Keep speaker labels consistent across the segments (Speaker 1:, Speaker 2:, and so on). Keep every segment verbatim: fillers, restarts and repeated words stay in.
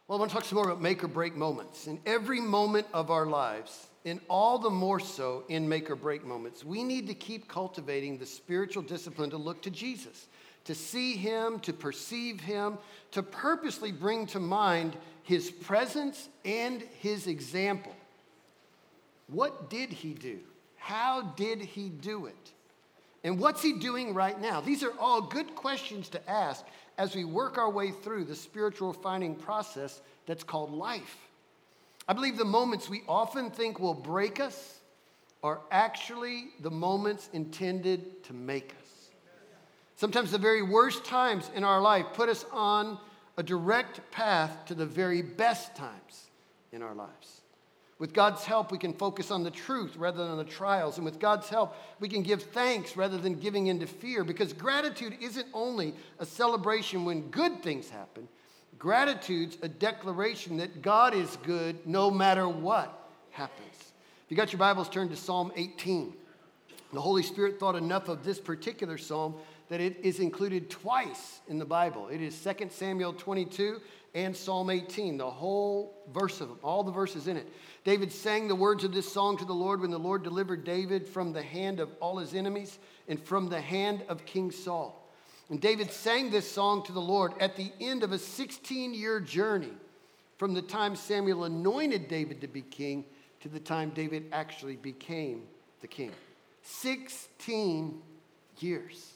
Speaker 1: Well, I want to talk some more about make or break moments. In every moment of our lives, and all the more so in make or break moments, we need to keep cultivating the spiritual discipline to look to Jesus, to see him, to perceive him, to purposely bring to mind his presence and his example. What did he do? How did he do it? And what's he doing right now? These are all good questions to ask as we work our way through the spiritual refining process that's called life. I believe the moments we often think will break us are actually the moments intended to make us. Sometimes the very worst times in our life put us on a direct path to the very best times in our lives. With God's help, we can focus on the truth rather than on the trials. And with God's help, we can give thanks rather than giving into fear. Because gratitude isn't only a celebration when good things happen. Gratitude's a declaration that God is good no matter what happens. If you got your Bibles, turn to Psalm eighteen. The Holy Spirit thought enough of this particular psalm that it is included twice in the Bible. It is Second Samuel twenty-two and Psalm eighteen, the whole verse of them, all the verses in it. David sang the words of this song to the Lord when the Lord delivered David from the hand of all his enemies and from the hand of King Saul. And David sang this song to the Lord at the end of a sixteen-year journey from the time Samuel anointed David to be king to the time David actually became the king. sixteen years.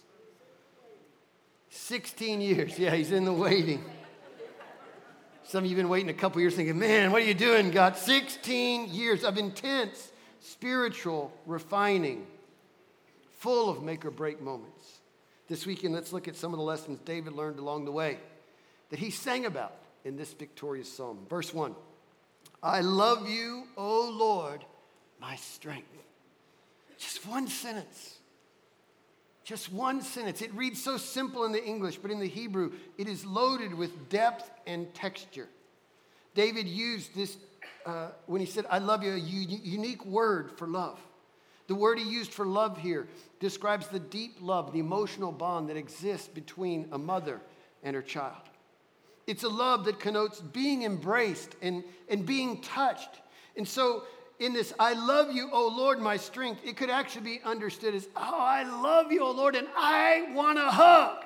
Speaker 1: sixteen years. Yeah, he's in the waiting. Some of you have been waiting a couple years thinking, man, what are you doing, God? sixteen years of intense spiritual refining, full of make or break moments. This weekend, let's look at some of the lessons David learned along the way that he sang about in this victorious psalm. Verse one, I love you, O Lord, my strength. Just one sentence. Just one sentence. It reads so simple in the English, but in the Hebrew, it is loaded with depth and texture. David used this, uh, when he said, I love you, a u- unique word for love. The word he used for love here describes the deep love, the emotional bond that exists between a mother and her child. It's a love that connotes being embraced and, and being touched. And so in this, I love you, O Lord, my strength, it could actually be understood as, oh, I love you, O Lord, and I want a hug.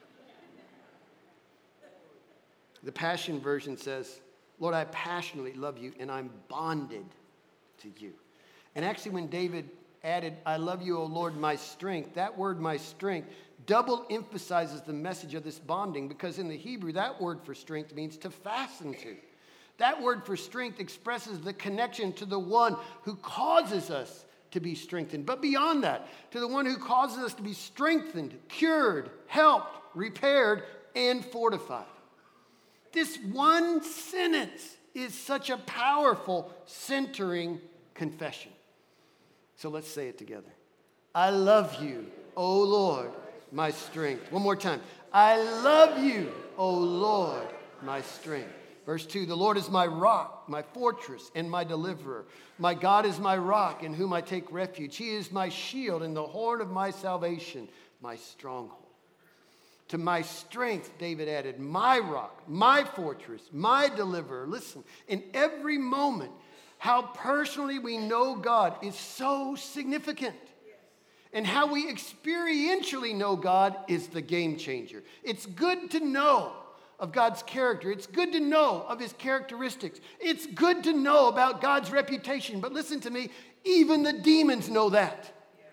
Speaker 1: The Passion Version says, Lord, I passionately love you, and I'm bonded to you. And actually, when David added, I love you, O Lord, my strength, that word, my strength, double emphasizes the message of this bonding, because in the Hebrew, that word for strength means to fasten to. That word for strength expresses the connection to the one who causes us to be strengthened. But beyond that, to the one who causes us to be strengthened, cured, helped, repaired, and fortified. This one sentence is such a powerful, centering confession. So let's say it together. I love you, O Lord, my strength. One more time. I love you, O Lord, my strength. Verse two, the Lord is my rock, my fortress, and my deliverer. My God is my rock in whom I take refuge. He is my shield and the horn of my salvation, my stronghold. To my strength, David added, my rock, my fortress, my deliverer. Listen, in every moment, how personally we know God is so significant. And how we experientially know God is the game changer. It's good to know of God's character. It's good to know of his characteristics. It's good to know about God's reputation. But listen to me, even the demons know that.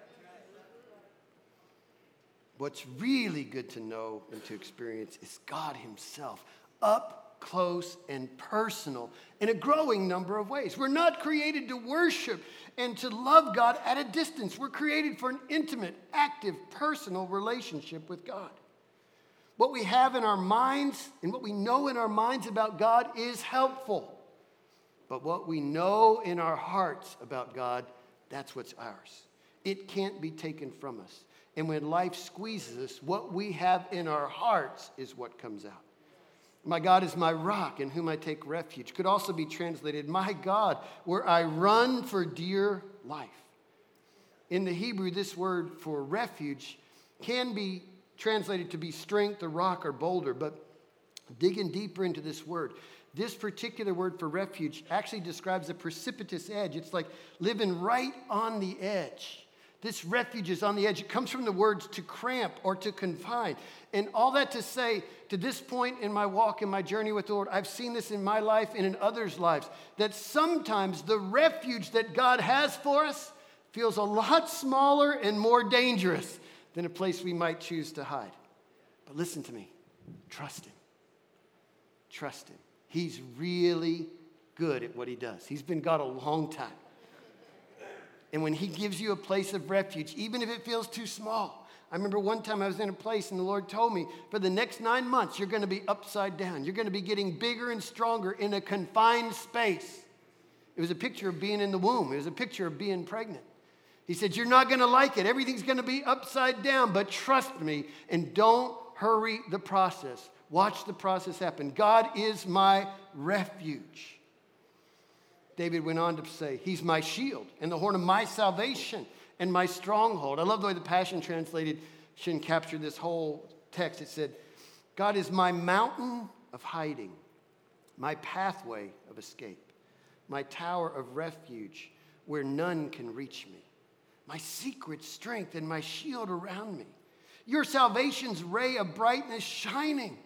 Speaker 1: What's really good to know and to experience is God himself, up close and personal in a growing number of ways. We're not created to worship and to love God at a distance. We're created for an intimate, active, personal relationship with God. What we have in our minds and what we know in our minds about God is helpful. But what we know in our hearts about God, that's what's ours. It can't be taken from us. And when life squeezes us, what we have in our hearts is what comes out. My God is my rock in whom I take refuge. Could also be translated, my God, where I run for dear life. In the Hebrew, this word for refuge can be translated to be strength or rock or boulder, but Digging deeper into this word, this particular word for refuge actually describes a precipitous edge. It's like living right on the edge. This refuge is on the edge. It comes from the words to cramp or to confine. And all that to say, to this point in my walk, in my journey with the Lord, I've seen this in my life and in others' lives, that sometimes the refuge that God has for us feels a lot smaller and more dangerous than a place we might choose to hide. But listen to me. Trust him. Trust him. He's really good at what he does. He's been God a long time. And when he gives you a place of refuge, even if it feels too small. I remember one time I was in a place and the Lord told me, for the next nine months, you're going to be upside down. You're going to be getting bigger and stronger in a confined space. It was a picture of being in the womb. It was a picture of being pregnant. He said, you're not going to like it. Everything's going to be upside down, but trust me and don't hurry the process. Watch the process happen. God is my refuge. David went on to say, he's my shield and the horn of my salvation and my stronghold. I love the way the Passion Translation captured this whole text. It said, God is my mountain of hiding, my pathway of escape, my tower of refuge where none can reach me, my secret strength and my shield around me, your salvation's ray of brightness shining,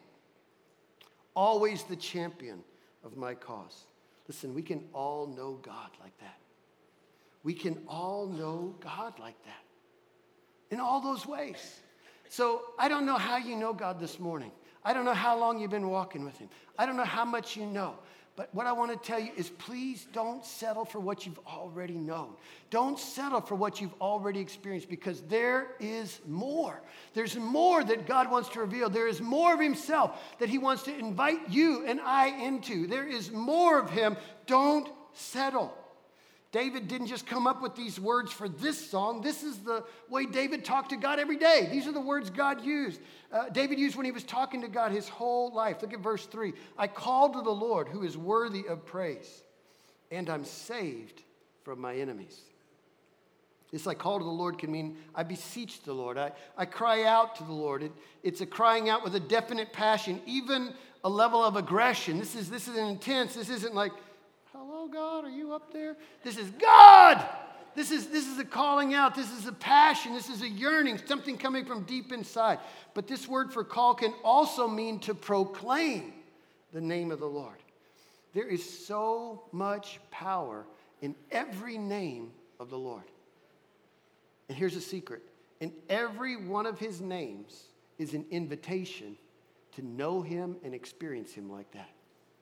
Speaker 1: always the champion of my cause. Listen, we can all know God like that. We can all know God like that in all those ways. So I don't know how you know God this morning. I don't know how long you've been walking with him. I don't know how much you know. But what I want to tell you is please don't settle for what you've already known. Don't settle for what you've already experienced because there is more. There's more that God wants to reveal. There is more of himself that he wants to invite you and I into. There is more of him. Don't settle. David didn't just come up with these words for this song. This is the way David talked to God every day. These are the words God used. Uh, David used when he was talking to God his whole life. Look at verse three. I called to the Lord who is worthy of praise, and I'm saved from my enemies. This I call to the Lord can mean I beseech the Lord. I, I cry out to the Lord. It, it's a crying out with a definite passion, even a level of aggression. This is, this is an intense. This isn't like, hello, God, are you up there? This is God. This is, this is a calling out. This is a passion. This is a yearning, something coming from deep inside. But this word for call can also mean to proclaim the name of the Lord. There is so much power in every name of the Lord. And here's a secret. In every one of his names is an invitation to know him and experience him like that.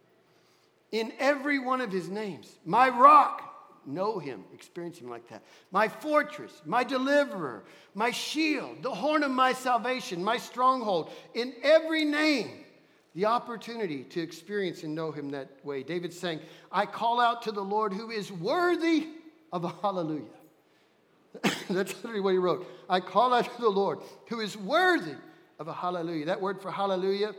Speaker 1: In every one of his names, my rock, know him, experience him like that. My fortress, my deliverer, my shield, the horn of my salvation, my stronghold. In every name, the opportunity to experience and know him that way. David's saying, I call out to the Lord who is worthy of a hallelujah. That's literally what he wrote. I call out to the Lord who is worthy of a hallelujah. That word for hallelujah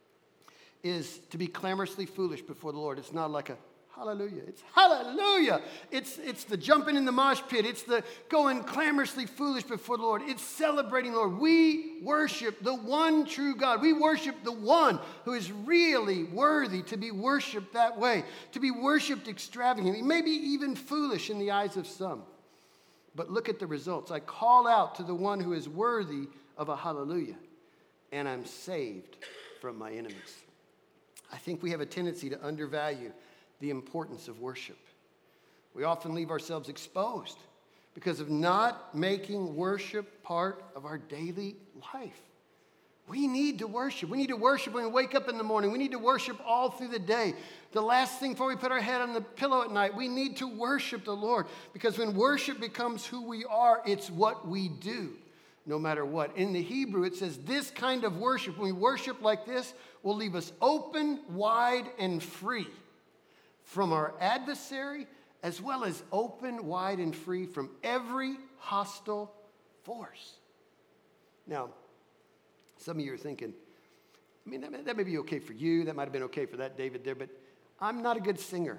Speaker 1: is to be clamorously foolish before the Lord. It's not like a hallelujah. It's hallelujah. It's, it's the jumping in the mosh pit. It's the going clamorously foolish before the Lord. It's celebrating the Lord. We worship the one true God. We worship the one who is really worthy to be worshiped that way, to be worshiped extravagantly, maybe even foolish in the eyes of some. But look at the results. I call out to the one who is worthy of a hallelujah, and I'm saved from my enemies. I think we have a tendency to undervalue the importance of worship. We often leave ourselves exposed because of not making worship part of our daily life. We need to worship. We need to worship when we wake up in the morning. We need to worship all through the day. The last thing before we put our head on the pillow at night, we need to worship the Lord. Because when worship becomes who we are, it's what we do, no matter what. In the Hebrew, it says this kind of worship, when we worship like this, will leave us open, wide, and free from our adversary, as well as open, wide, and free from every hostile force. Now, some of you are thinking, I mean, that may, that may be okay for you. That might have been okay for that David there, but I'm not a good singer.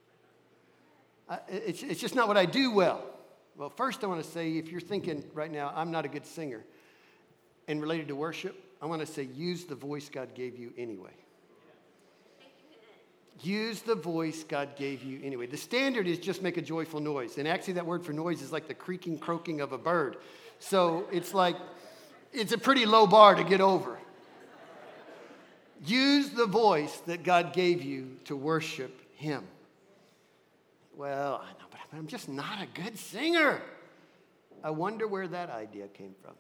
Speaker 1: I, it's, it's just not what I do well. Well, first I want to say, if you're thinking right now, I'm not a good singer, and related to worship, I want to say use the voice God gave you anyway. Use the voice God gave you anyway. The standard is just make a joyful noise. And actually that word for noise is like the creaking, croaking of a bird. So it's like, it's a pretty low bar to get over. Use the voice that God gave you to worship him. Well, I know, but I'm just not a good singer. I wonder where that idea came from.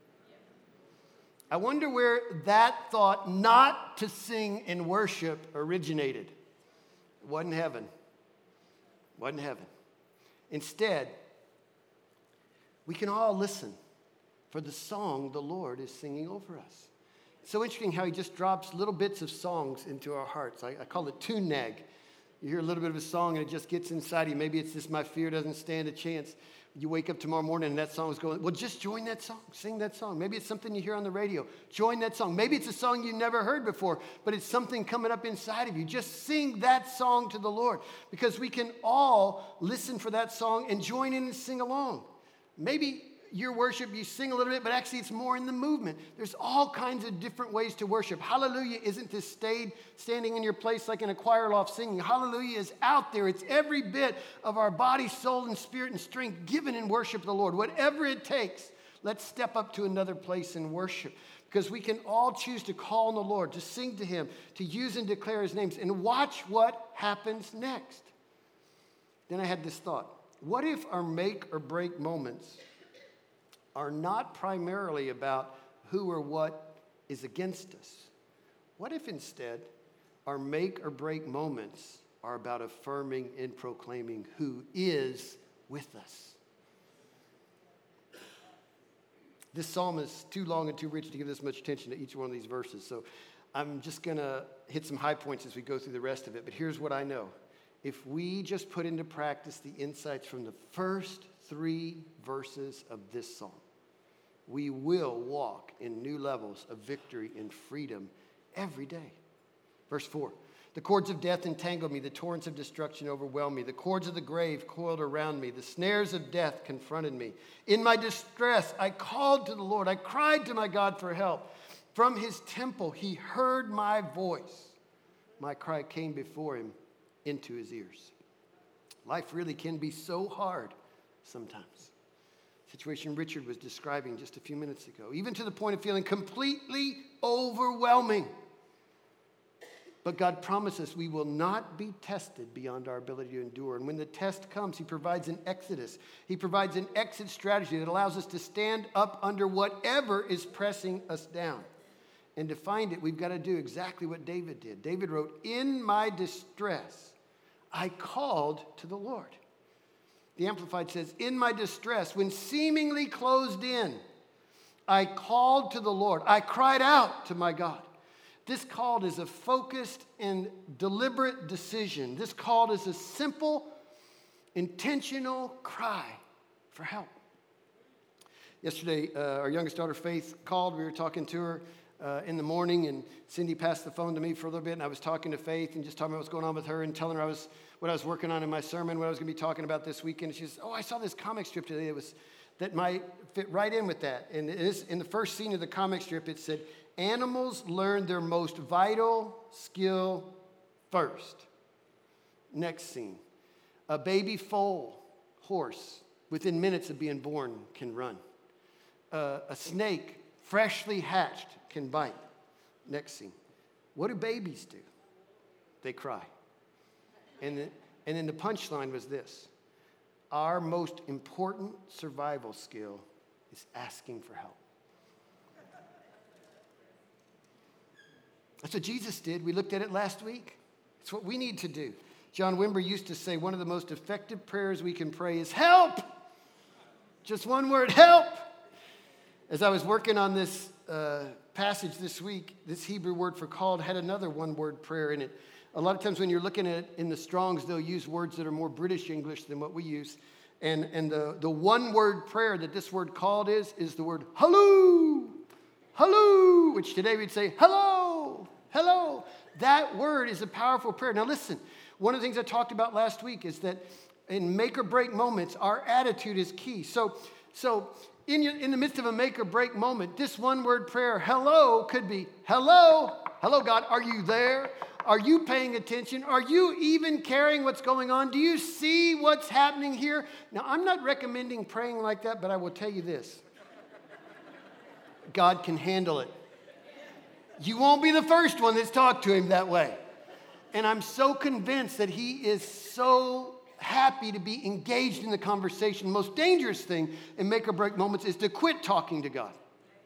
Speaker 1: I wonder where that thought not to sing in worship originated. It wasn't heaven. It wasn't heaven. Instead, we can all listen for the song the Lord is singing over us. It's so interesting how he just drops little bits of songs into our hearts. I, I call it tune nag. You hear a little bit of a song and it just gets inside you. Maybe it's this, my fear doesn't stand a chance. You wake up tomorrow morning and that song's going, well, just join that song. Sing that song. Maybe it's something you hear on the radio. Join that song. Maybe it's a song you've never heard before, but it's something coming up inside of you. Just sing that song to the Lord, because we can all listen for that song and join in and sing along. Maybe your worship, you sing a little bit, but actually it's more in the movement. There's all kinds of different ways to worship. Hallelujah isn't just stayed standing in your place like in a choir loft singing. Hallelujah is out there. It's every bit of our body, soul, and spirit and strength given in worship of the Lord. Whatever it takes, let's step up to another place in worship, because we can all choose to call on the Lord, to sing to him, to use and declare his names, and watch what happens next. Then I had this thought. What if our make or break moments are not primarily about who or what is against us? What if instead our make or break moments are about affirming and proclaiming who is with us? This psalm is too long and too rich to give this much attention to each one of these verses, so I'm just going to hit some high points as we go through the rest of it. But here's what I know. If we just put into practice the insights from the first three verses of this psalm, we will walk in new levels of victory and freedom every day. Verse four, the cords of death entangled me, the torrents of destruction overwhelmed me, the cords of the grave coiled around me, the snares of death confronted me. In my distress, I called to the Lord. I cried to my God for help. From his temple, he heard my voice. My cry came before him into his ears. Life really can be so hard sometimes. Situation Richard was describing just a few minutes ago, even to the point of feeling completely overwhelming. But God promises we will not be tested beyond our ability to endure. And when the test comes, he provides an exodus. He provides an exit strategy that allows us to stand up under whatever is pressing us down. And to find it, we've got to do exactly what David did. David wrote, in my distress, I called to the Lord. The Amplified says, in my distress, when seemingly closed in, I called to the Lord. I cried out to my God. This call is a focused and deliberate decision. This call is a simple, intentional cry for help. Yesterday, uh, our youngest daughter, Faith, called. We were talking to her uh, in the morning, and Cindy passed the phone to me for a little bit, and I was talking to Faith and just talking about what's going on with her and telling her I was what I was working on in my sermon, what I was going to be talking about this weekend. And she says, oh, I saw this comic strip today that, was, that might fit right in with that. And it is, in the first scene of the comic strip, it said, animals learn their most vital skill first. Next scene, a baby foal horse within minutes of being born can run. Uh, a snake freshly hatched can bite. Next scene, what do babies do? They cry. And, the, and then the punchline was this: our most important survival skill is asking for help. That's what Jesus did. We looked at it last week. It's what we need to do. John Wimber used to say one of the most effective prayers we can pray is help. Just one word, help. As I was working on this uh, passage this week, this Hebrew word for called had another one-word prayer in it. A lot of times when you're looking at it in the Strongs, they'll use words that are more British English than what we use. And, and the, the one-word prayer that this word called is, is the word halloo, halloo, which today we'd say hello, hello. That word is a powerful prayer. Now listen, one of the things I talked about last week is that in make or break moments, our attitude is key. So, so in, your, in the midst of a make or break moment, this one-word prayer, hello, could be hello, hello God, are you there? Are you paying attention? Are you even caring what's going on? Do you see what's happening here? Now, I'm not recommending praying like that, but I will tell you this. God can handle it. You won't be the first one that's talked to him that way. And I'm so convinced that he is so happy to be engaged in the conversation. The most dangerous thing in make or break moments is to quit talking to God.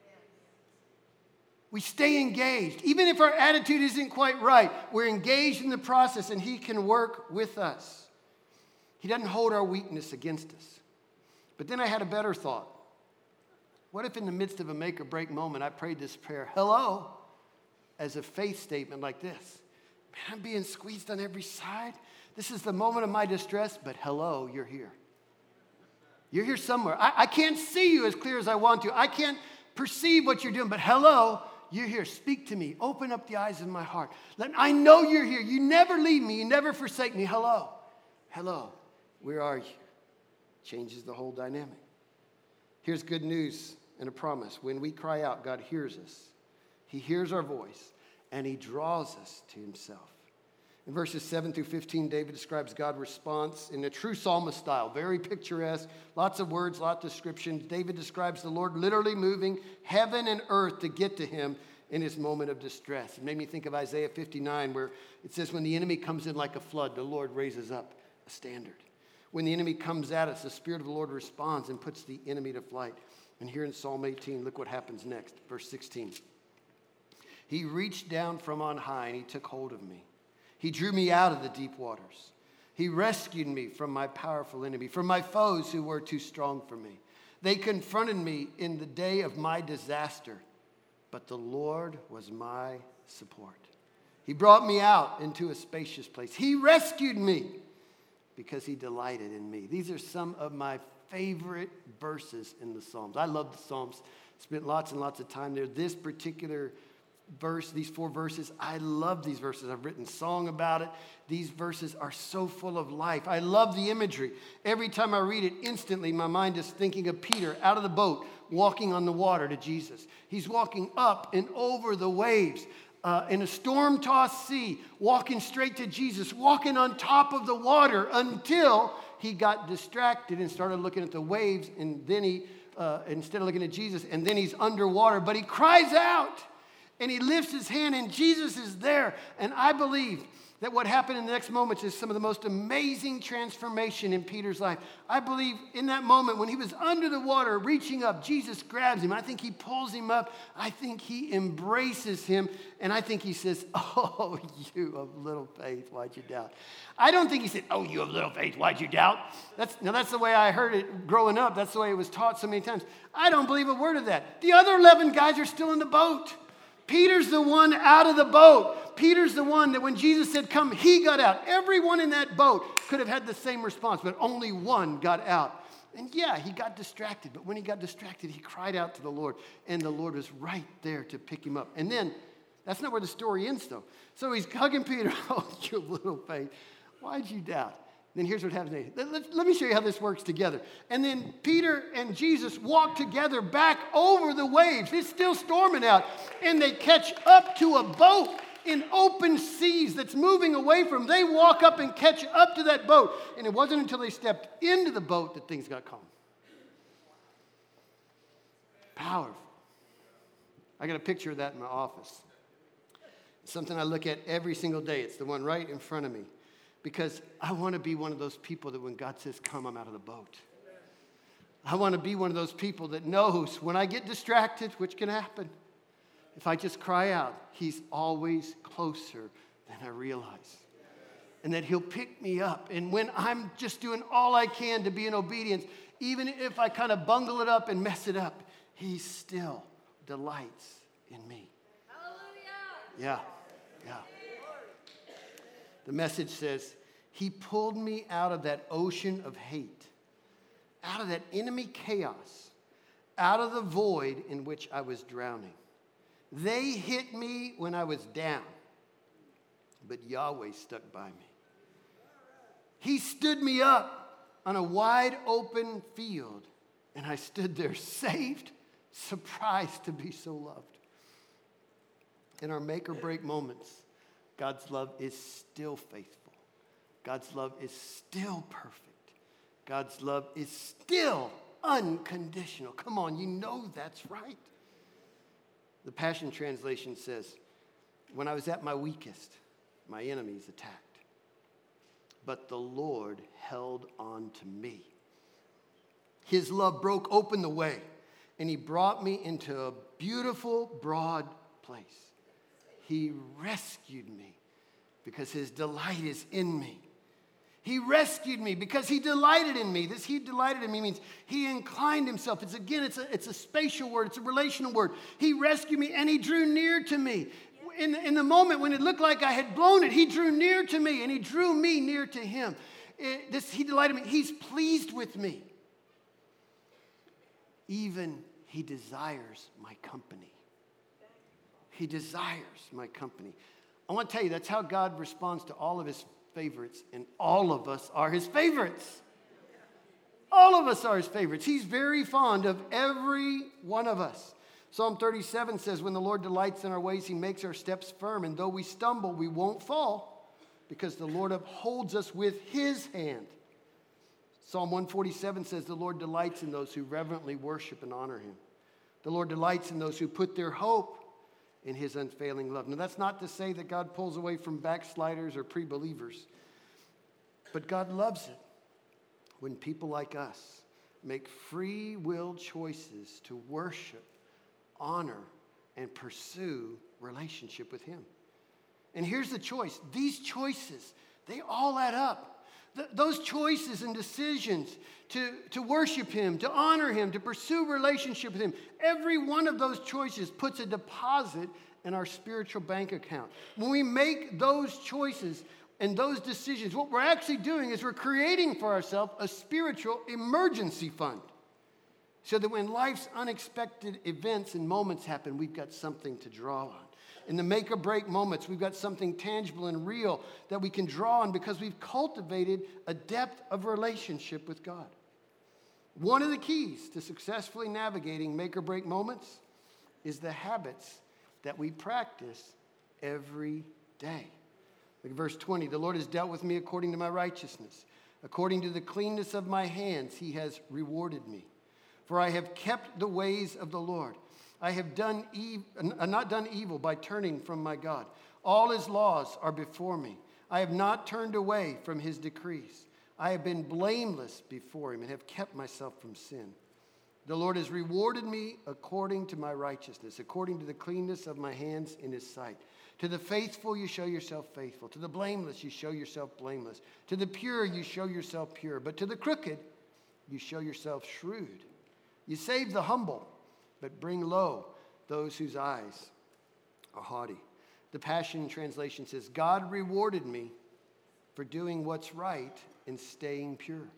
Speaker 1: We stay engaged. Even if our attitude isn't quite right, we're engaged in the process and he can work with us. He doesn't hold our weakness against us. But then I had a better thought. What if in the midst of a make or break moment, I prayed this prayer, hello, as a faith statement like this? Man, I'm being squeezed on every side. This is the moment of my distress, but hello, you're here. You're here somewhere. I, I can't see you as clear as I want to. I can't perceive what you're doing, but hello, you're here. Speak to me. Open up the eyes of my heart. Let, I know you're here. You never leave me. You never forsake me. Hello. Hello. Where are you? Changes the whole dynamic. Here's good news and a promise. When we cry out, God hears us. He hears our voice, and he draws us to himself. In verses seven through fifteen, David describes God's response in a true psalmist style, very picturesque, lots of words, lots of descriptions. David describes the Lord literally moving heaven and earth to get to him in his moment of distress. It made me think of Isaiah fifty-nine, where it says, when the enemy comes in like a flood, the Lord raises up a standard. When the enemy comes at us, the Spirit of the Lord responds and puts the enemy to flight. And here in Psalm eighteen, look what happens next, verse sixteen. He reached down from on high and he took hold of me. He drew me out of the deep waters. He rescued me from my powerful enemy, from my foes who were too strong for me. They confronted me in the day of my disaster, but the Lord was my support. He brought me out into a spacious place. He rescued me because he delighted in me. These are some of my favorite verses in the Psalms. I love the Psalms. Spent lots and lots of time there. This particular verse, these four verses, I love these verses. I've written a song about it. These verses are so full of life. I love the imagery. Every time I read it, instantly my mind is thinking of Peter out of the boat, walking on the water to Jesus. He's walking up and over the waves uh, in a storm-tossed sea, walking straight to Jesus, walking on top of the water until he got distracted and started looking at the waves, and then he, uh, instead of looking at Jesus, and then he's underwater, but he cries out. And he lifts his hand, and Jesus is there. And I believe that what happened in the next moments is some of the most amazing transformation in Peter's life. I believe in that moment when he was under the water, reaching up, Jesus grabs him. I think he pulls him up. I think he embraces him. And I think he says, oh, you of little faith, why'd you doubt? I don't think he said, oh, you of little faith, why'd you doubt? That's, now, that's the way I heard it growing up. That's the way it was taught so many times. I don't believe a word of that. The other eleven guys are still in the boat. Peter's the one out of the boat. Peter's the one that when Jesus said, come, he got out. Everyone in that boat could have had the same response, but only one got out. And yeah, he got distracted. But when he got distracted, he cried out to the Lord. And the Lord was right there to pick him up. And then, that's not where the story ends, though. So he's hugging Peter. Oh, you little faith. Why'd you doubt? Then here's what happens. Let, let, let me show you how this works together. And then Peter and Jesus walk together back over the waves. It's still storming out. And they catch up to a boat in open seas that's moving away from them. They walk up and catch up to that boat. And it wasn't until they stepped into the boat that things got calm. Powerful. I got a picture of that in my office. It's something I look at every single day. It's the one right in front of me. Because I want to be one of those people that when God says, come, I'm out of the boat. I want to be one of those people that knows when I get distracted, which can happen, if I just cry out, he's always closer than I realize. And that he'll pick me up. And when I'm just doing all I can to be in obedience, even if I kind of bungle it up and mess it up, he still delights in me. Hallelujah. Yeah, yeah. The message says, he pulled me out of that ocean of hate, out of that enemy chaos, out of the void in which I was drowning. They hit me when I was down, but Yahweh stuck by me. He stood me up on a wide open field, and I stood there saved, surprised to be so loved. In our make or break moments, God's love is still faithful. God's love is still perfect. God's love is still unconditional. Come on, you know that's right. The Passion Translation says, when I was at my weakest, my enemies attacked. But the Lord held on to me. His love broke open the way, and he brought me into a beautiful, broad place. He rescued me because his delight is in me. He rescued me because he delighted in me. This he delighted in me means he inclined himself. It's again, it's a, it's a spatial word. It's a relational word. He rescued me and he drew near to me. In, in the moment when it looked like I had blown it, he drew near to me and he drew me near to him. It, this, he delighted in me. He's pleased with me. Even he desires my company. He desires my company. I want to tell you, that's how God responds to all of his favorites, and all of us are his favorites. All of us are his favorites. He's very fond of every one of us. Psalm thirty-seven says, when the Lord delights in our ways, he makes our steps firm, and though we stumble, we won't fall, because the Lord upholds us with his hand. Psalm one forty-seven says, the Lord delights in those who reverently worship and honor him. The Lord delights in those who put their hope in his unfailing love. Now, that's not to say that God pulls away from backsliders or pre-believers, but God loves it when people like us make free will choices to worship, honor, and pursue relationship with him. And here's the choice. These choices, they all add up. Th- those choices and decisions to, to worship him, to honor him, to pursue relationship with him, every one of those choices puts a deposit in our spiritual bank account. When we make those choices and those decisions, what we're actually doing is we're creating for ourselves a spiritual emergency fund, so that when life's unexpected events and moments happen, we've got something to draw on. In the make or break moments, we've got something tangible and real that we can draw on because we've cultivated a depth of relationship with God. One of the keys to successfully navigating make or break moments is the habits that we practice every day. Look at verse twenty. The Lord has dealt with me according to my righteousness. According to the cleanness of my hands, he has rewarded me. For I have kept the ways of the Lord. I have done ev- not done evil by turning from my God. All his laws are before me. I have not turned away from his decrees. I have been blameless before him and have kept myself from sin. The Lord has rewarded me according to my righteousness, according to the cleanness of my hands in his sight. To the faithful you show yourself faithful. To the blameless you show yourself blameless. To the pure you show yourself pure. But to the crooked you show yourself shrewd. You save the humble, but bring low those whose eyes are haughty. The Passion Translation says, God rewarded me for doing what's right and staying pure.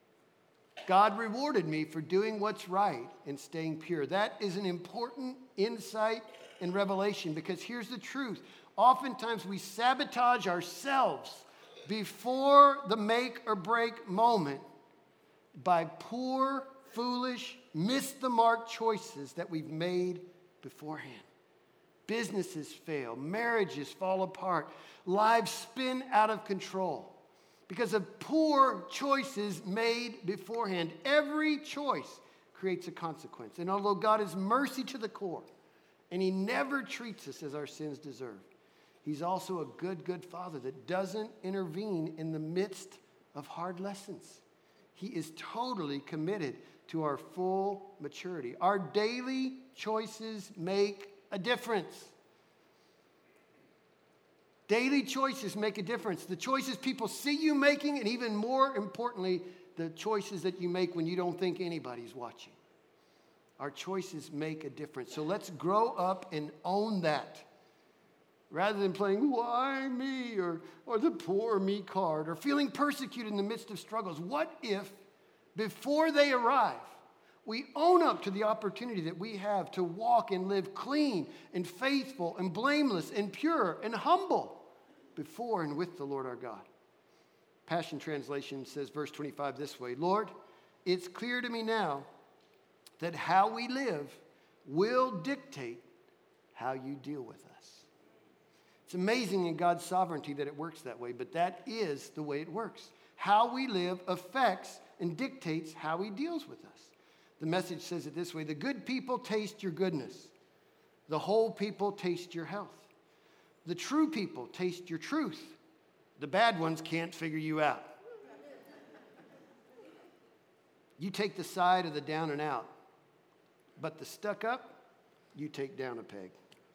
Speaker 1: God rewarded me for doing what's right and staying pure. That is an important insight and revelation, because here's the truth. Oftentimes we sabotage ourselves before the make or break moment by poor, foolish, miss the mark choices that we've made beforehand. Businesses fail, marriages fall apart, lives spin out of control because of poor choices made beforehand. Every choice creates a consequence. And although God is mercy to the core, and he never treats us as our sins deserve, he's also a good, good father that doesn't intervene in the midst of hard lessons. He is totally committed to our full maturity. Our daily choices make a difference. Daily choices make a difference. The choices people see you making, and even more importantly, the choices that you make when you don't think anybody's watching. Our choices make a difference. So let's grow up and own that. Rather than playing, why me, or, or the poor me card, or feeling persecuted in the midst of struggles. What if, before they arrive, we own up to the opportunity that we have to walk and live clean and faithful and blameless and pure and humble before and with the Lord our God? Passion Translation says, verse twenty-five this way, Lord, it's clear to me now that how we live will dictate how you deal with us. It's amazing in God's sovereignty that it works that way, but that is the way it works. How we live affects and dictates how he deals with us. The Message says it this way: the good people taste your goodness. The whole people taste your health. The true people taste your truth. The bad ones can't figure you out. You take the side of the down and out, but the stuck up, you take down a peg.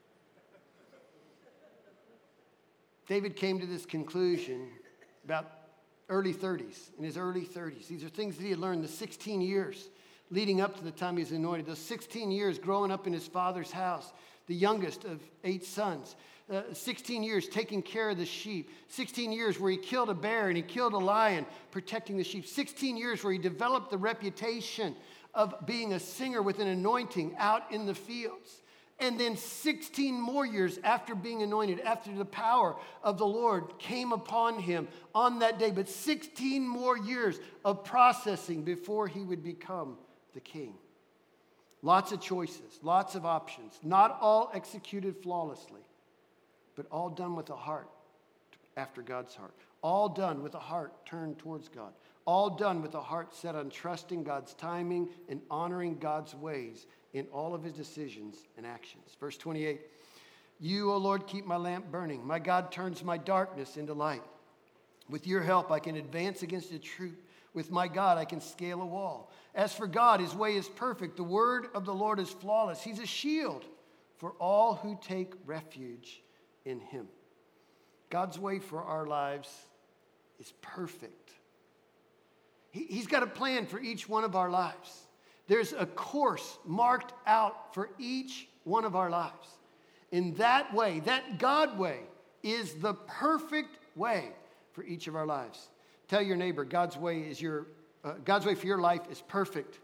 Speaker 1: David came to this conclusion about early thirties, in his early thirties. These are things that he had learned the sixteen years leading up to the time he was anointed. Those sixteen years growing up in his father's house, the youngest of eight sons. Uh, sixteen years taking care of the sheep. sixteen years where he killed a bear and he killed a lion protecting the sheep. sixteen years where he developed the reputation of being a singer with an anointing out in the fields. And then sixteen more years after being anointed, after the power of the Lord came upon him on that day. But sixteen more years of processing before he would become the king. Lots of choices, lots of options, not all executed flawlessly, but all done with a heart after God's heart. All done with a heart turned towards God. All done with a heart set on trusting God's timing and honoring God's ways in all of his decisions and actions. Verse twenty-eight, you, O Lord, keep my lamp burning. My God turns my darkness into light. With your help, I can advance against a troop. With my God, I can scale a wall. As for God, his way is perfect. The word of the Lord is flawless. He's a shield for all who take refuge in him. God's way for our lives is perfect. He, he's got a plan for each one of our lives. There's a course marked out for each one of our lives. In that way, that God way, is the perfect way for each of our lives. Tell your neighbor, God's way is your uh, God's way for your life is perfect.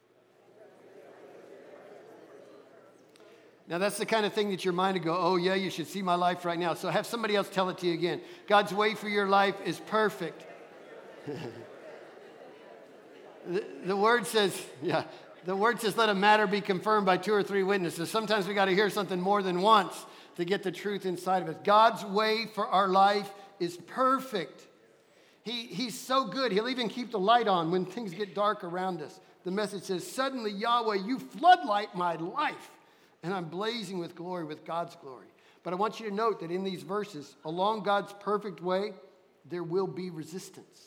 Speaker 1: Now, that's the kind of thing that your mind would go, oh, yeah, you should see my life right now. So have somebody else tell it to you again. God's way for your life is perfect. the, the word says, yeah, the word says, let a matter be confirmed by two or three witnesses. Sometimes we got to hear something more than once to get the truth inside of us. God's way for our life is perfect. He, he's so good, he'll even keep the light on when things get dark around us. The Message says, suddenly, Yahweh, you floodlight my life, and I'm blazing with glory, with God's glory. But I want you to note that in these verses, along God's perfect way, there will be resistance.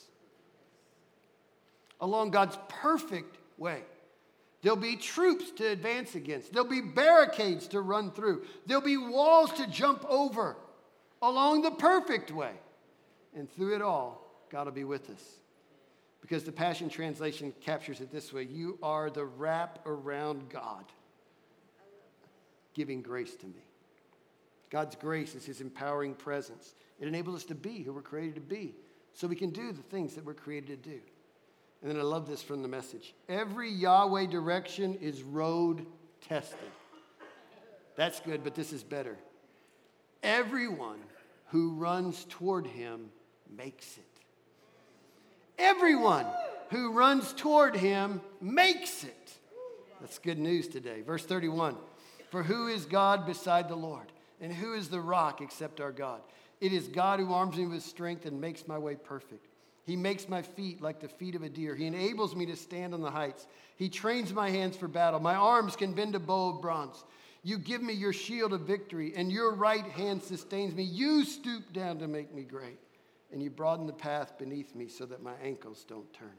Speaker 1: Along God's perfect way, there'll be troops to advance against. There'll be barricades to run through. There'll be walls to jump over along the perfect way. And through it all, God will be with us. Because the Passion Translation captures it this way: you are the wrap around God, giving grace to me. God's grace is his empowering presence. It enables us to be who we're created to be, so we can do the things that we're created to do. And then I love this from the Message. Every Yahweh direction is road tested. That's good, but this is better. Everyone who runs toward him makes it. Everyone who runs toward him makes it. That's good news today. Verse thirty-one. For who is God beside the Lord? And who is the rock except our God? It is God who arms me with strength and makes my way perfect. He makes my feet like the feet of a deer. He enables me to stand on the heights. He trains my hands for battle. My arms can bend a bow of bronze. You give me your shield of victory, and your right hand sustains me. You stoop down to make me great, and you broaden the path beneath me so that my ankles don't turn.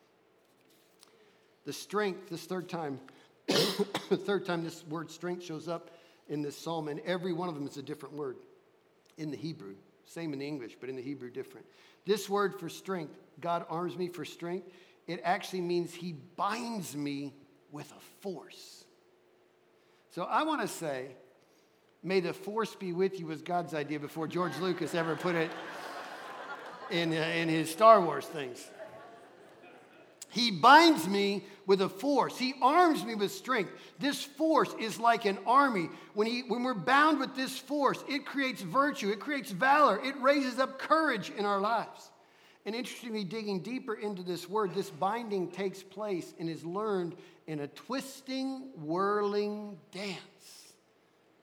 Speaker 1: The strength, this third time, the third time this word strength shows up in this psalm, and every one of them is a different word in the Hebrew. Same in English, but in the Hebrew different. This word for strength, God arms me for strength, it actually means he binds me with a force. So I want to say, may the force be with you was God's idea before George Lucas ever put it in, uh, in his Star Wars things. He binds me with a force. He arms me with strength. This force is like an army. When, he, when we're bound with this force, it creates virtue. It creates valor. It raises up courage in our lives. And interestingly, digging deeper into this word, this binding takes place and is learned in a twisting, whirling dance.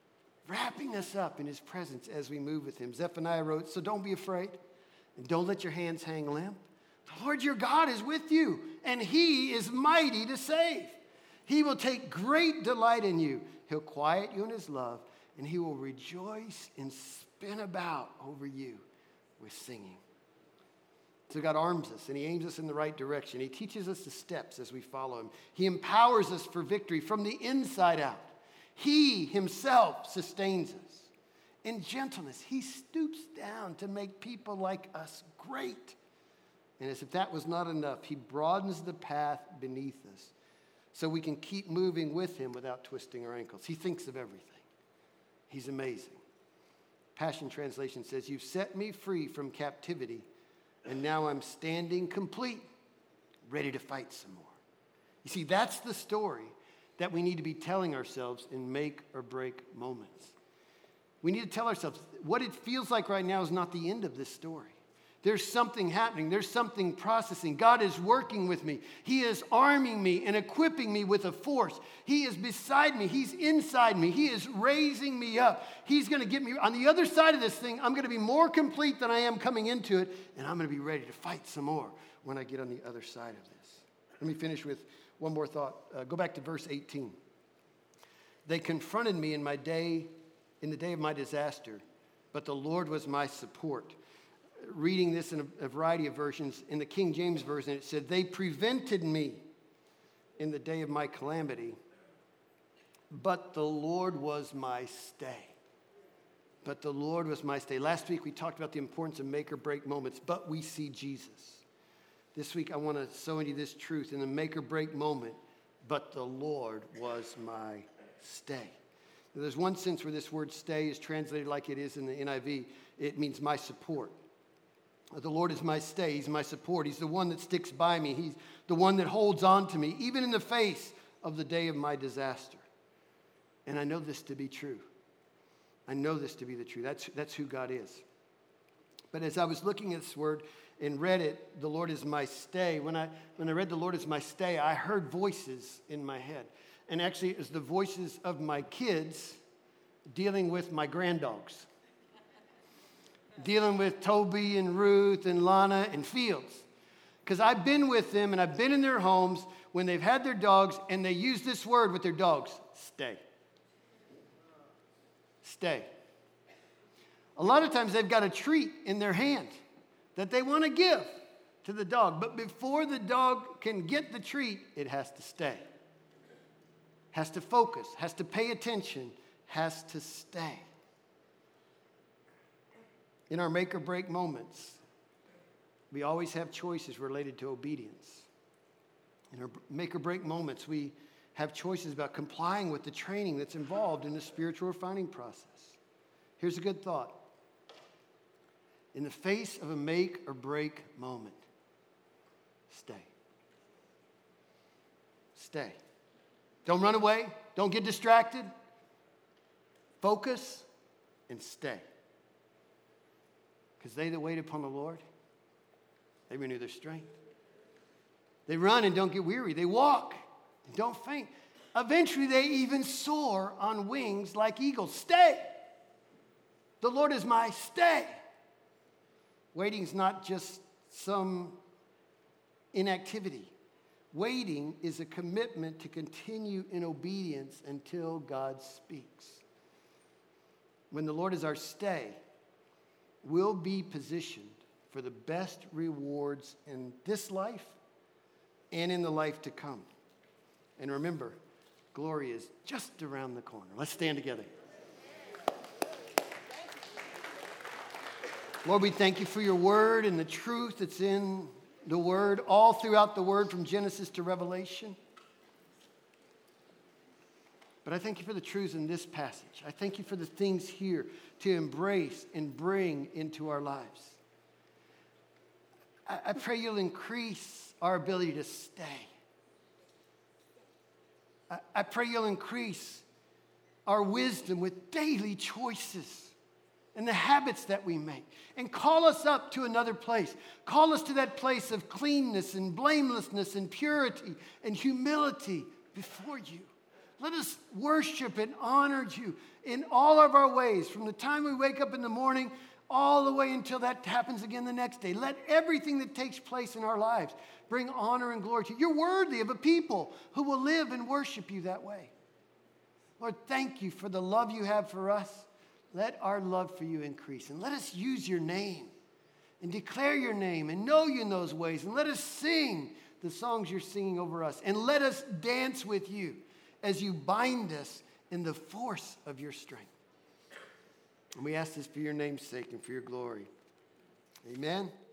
Speaker 1: wrapping us up in his presence as we move with him. Zephaniah wrote, so don't be afraid and don't let your hands hang limp. The Lord your God is with you, and he is mighty to save. He will take great delight in you. He'll quiet you in his love, and he will rejoice and spin about over you with singing. So God arms us, and he aims us in the right direction. He teaches us the steps as we follow him. He empowers us for victory from the inside out. He himself sustains us. In gentleness, he stoops down to make people like us great. And as if that was not enough, he broadens the path beneath us so we can keep moving with him without twisting our ankles. He thinks of everything. He's amazing. Passion Translation says, you've set me free from captivity, and now I'm standing complete, ready to fight some more. You see, that's the story that we need to be telling ourselves in make or break moments. We need to tell ourselves what it feels like right now is not the end of this story. There's something happening. There's something processing. God is working with me. He is arming me and equipping me with a force. He is beside me. He's inside me. He is raising me up. He's going to get me on the other side of this thing. I'm going to be more complete than I am coming into it, and I'm going to be ready to fight some more when I get on the other side of this. Let me finish with one more thought. Uh, go back to verse eighteen. They confronted me in my day, in the day of my disaster, but the Lord was my support. Reading this in a, a variety of versions, in the King James Version, it said, they prevented me in the day of my calamity, but the Lord was my stay. But the Lord was my stay. Last week we talked about the importance of make or break moments, but we see Jesus. This week I want to sow into this truth in the make or break moment, but the Lord was my stay. Now, there's one sense where this word stay is translated like it is in the N I V. It means my support. The Lord is my stay. He's my support. He's the one that sticks by me. He's the one that holds on to me, even in the face of the day of my disaster. And I know this to be true. I know this to be the truth. That's, that's who God is. But as I was looking at this word and read it, the Lord is my stay, when I, when I read the Lord is my stay, I heard voices in my head. And actually, it was the voices of my kids dealing with my granddogs. Dealing with Toby and Ruth and Lana and Fields. Because I've been with them and I've been in their homes when they've had their dogs and they use this word with their dogs, stay. Stay. A lot of times they've got a treat in their hand that they want to give to the dog. But before the dog can get the treat, it has to stay. Has to focus, has to pay attention, has to stay. In our make or break moments, we always have choices related to obedience. In our make or break moments, we have choices about complying with the training that's involved in the spiritual refining process. Here's a good thought. In the face of a make or break moment, stay. Stay. Don't run away. Don't get distracted. Focus and stay. Because they that wait upon the Lord, they renew their strength. They run and don't get weary. They walk and don't faint. Eventually, they even soar on wings like eagles. Stay. The Lord is my stay. Waiting is not just some inactivity. Waiting is a commitment to continue in obedience until God speaks. When the Lord is our stay, we'll be positioned for the best rewards in this life and in the life to come. And remember, glory is just around the corner. Let's stand together. Lord, we thank you for your word and the truth that's in the word, all throughout the word from Genesis to Revelation. But I thank you for the truths in this passage. I thank you for the things here to embrace and bring into our lives. I, I pray you'll increase our ability to stay. I, I pray you'll increase our wisdom with daily choices and the habits that we make. And call us up to another place. Call us to that place of cleanness and blamelessness and purity and humility before you. Let us worship and honor you in all of our ways, from the time we wake up in the morning all the way until that happens again the next day. Let everything that takes place in our lives bring honor and glory to you. You're worthy of a people who will live and worship you that way. Lord, thank you for the love you have for us. Let our love for you increase. And let us use your name and declare your name and know you in those ways. And let us sing the songs you're singing over us. And let us dance with you as you bind us in the force of your strength. And we ask this for your name's sake and for your glory. Amen.